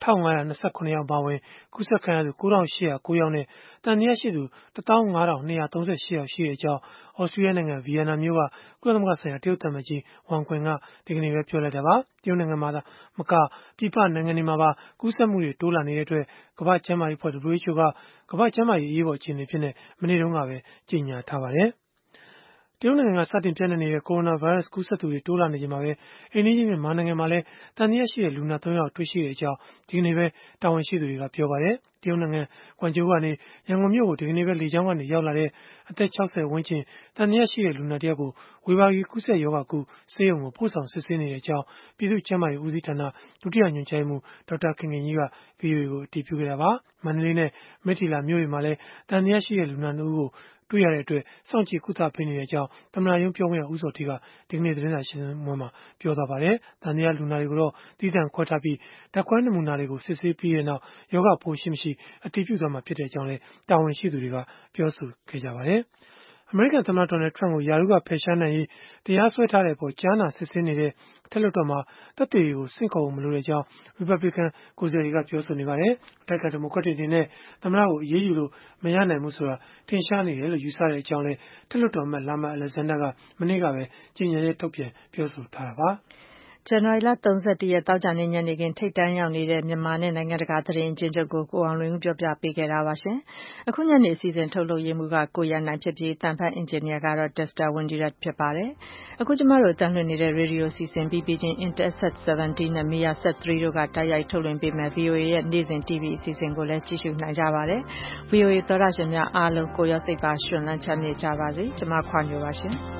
1529ယောက်ပါဝင်ကူးစက်ခံရသူ9809ယောက်နဲ့တန်တရားရှိသူ15238ယောက်ရှိတဲ့အကြောင်းဩစတြေးလျနိုင်ငံဗီယက်နမ်မြို့ကကုလသမဂ္ဂဆိုင်ရာတရုတ်သံမကြီးဝမ်ကွင်ကဒီကနေ့ပဲပြောလိုက်တာပါ။တရုတ်နိုင်ငံမှာမကပြည်ပနိုင်ငံတွေမှာပါကူးစက်မှုတွေတိုးလာနေတဲ့အတွက်ကမ္ဘာ့ကျန်းမာရေးအဖွဲ့ WHO ကကမ္ဘာ့ကျန်းမာရေးအရေးပေါ်အခြေအနေဖြစ်နေမနေ့တုန်းကပဲကြေညာထားပါတယ်။တရုတ်နိုင်ငံကစတင်ပြန့်နှံ့နေတဲ့ကိုရိုနာဗိုင်းရပ်စ်ကူးစက်သူတွေတိုးလာနေချိန်မှာပဲအိန္ဒိယမြန်မာနိုင်ငံမှာလည်းတန်တရားရှိတဲ့လူနာ3ယောက်တွေ့ရှိတဲ့အကြောင်းဒီကနေ့ပဲတာဝန်ရှိသူတွေကပြောပါတယ်။တရုတ်နိုင်ငံကွမ်ကျိုးကနေရန်ကုန်မြို့ကိုဒီကနေ့ပဲလေကြောင်းကနေရောက်လာတဲ့အသက်60ဝန်းကျင်တန်တရားရှိတဲ့လူနာတယောက်ကိုဝေဘာဂီကူးစက်ရောဂါကုဆေးရုံကိုပို့ဆောင်စစ်ဆေးနေတဲ့အကြောင်းပြည်သူ့ကျန်းမာရေးဦးစီးဌာနဒုတိယညွှန်ကြားရေးမှူးဒေါက်တာခင်ခင်ကြီးက VOA ကိုအတည်ပြုခဲ့တာပါ။မန္တလေးနဲ့မိထ္ထီလာမြို့တွေမှာလည်းတန်တရားရှိတဲ့လူနာ2ဦးကိုတွေ့ရတဲ့အတွက်စောင့်ကြည့်ကုသပေးနေတဲ့အကြောင်းသမ္မတရုံးပြောခွင့်ရဦးစောထီးကဒီကနေ့သတင်းစာရှင်းလင်းပွဲမှာပြောသွားပါတယ်။တန်တရားလူနာတွေကိုတော့တည်တံ့ခွဲထားပြီးဓာတ်ခွဲနမူနာတွေကိုစစ်ဆေးပြီးတဲ့နောက်ယောဂပိုးရှိမရှိအတည်ပြုသွားမှာဖြစ်တဲ့အကြောင်းလည်းတာဝန်ရှိသူတွေကပြောဆိုခဲ့ကြပါတယ်။အမေရိကန်သမ္မတဒေါ်နယ်ထရန့်ကိုယာရုကဖယ်ရှားနိုင်ရေးတရားစွဲထားတဲ့အပေါ်ကြားနာစစ်ဆေးနေတဲ့အထက်လွှတ်တော်မှာသက်သေတွေကိုဆင့်ခေါ်ဖို့မလိုတဲ့အကြောင်း Republican ကိုယ်စားလှယ်တွေကပြောဆိုနေပါတယ်။အထက်ကဒီမိုကရက်တွေအနေနဲ့သမ္မတကိုအရေးယူလို့မရနိုင်ဘူးဆိုတာထင်ရှားနေတယ်လို့ယူဆတဲ့အကြောင်းလည်းအထက်လွှတ်တော်အမတ်လာမာအလက်ဇန်ဒါကမနေ့ကပဲကြေညာချက်ထုတ်ပြန်ပြောဆိုထားတာပါ။ဇန်နဝါရီလ31ရက်တောက်ကြနေညနေခင်းထိပ်တန်းရောက်နေတဲ့မြန်မာနဲ့နိုင်ငံတကာသတင်းအကျဉ်းချုပ်ကိုကိုအောင်လွင်ဦးပြောပြပေးခဲ့တာပါရှင်။အခုညနေအစီအစဉ်ထုတ်လုပ်ရေးမှူးကကိုရန်နိုင်ဖြစ်ပြီးတန်ဖတ်အင်ဂျင်နီယာကတော့ Dexter Windirat ဖြစ်ပါတယ်။အခုကျမတို့အသံလွှင့်နေတဲ့ရေဒီယိုအစီအစဉ်ပြီးပြီးချင်း Intelsat 70နဲ့ Media Set 3တို့ကတိုက်ရိုက်ထုတ်လွှင့်ပေးမဲ့ VOA ရဲ့နေ့စဉ် TV အစီအစဉ်ကိုလည်းကြည့်ရှုနိုင်ကြပါတယ်။ VOA သောရရှင်များအားလုံးကိုရောစိတ်ပါရှင်လန်းချမ်းမြေ့ကြပါစေ။ကျမခွာညိုပါရှင်။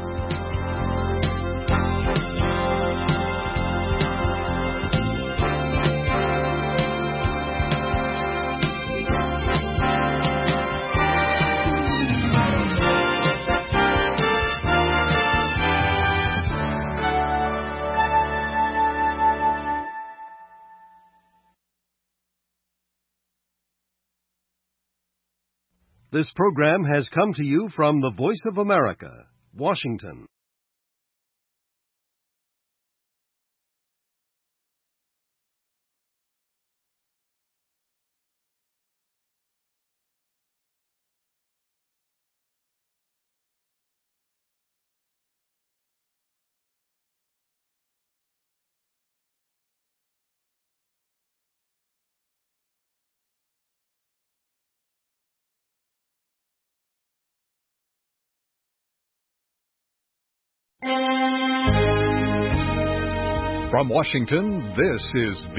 This program has come to you from the Voice of America, Washington. From Washington, this is